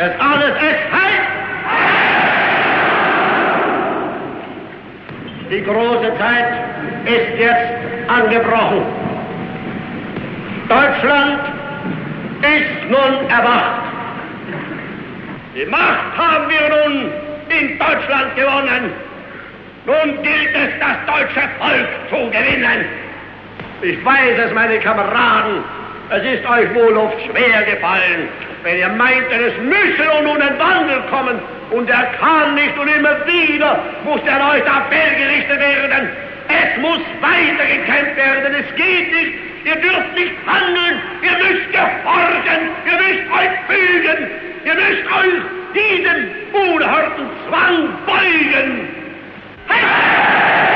Es alles ist Heil! Die große Zeit ist jetzt angebrochen. Deutschland ist nun erwacht. Die Macht haben wir nun in Deutschland gewonnen. Nun gilt es, das deutsche Volk zu gewinnen. Ich weiß es, meine Kameraden, es ist euch wohl oft schwer gefallen, wenn ihr meintet, es müsse nun ein Wandel kommen, und er kann nicht, und immer wieder muss der neue Appell gerichtet werden. Es muss weitergekämpft werden, es geht nicht, ihr dürft nicht handeln, ihr müsst gehorchen, ihr müsst euch fügen, ihr müsst euch diesem unerhörten Zwang beugen. Hey!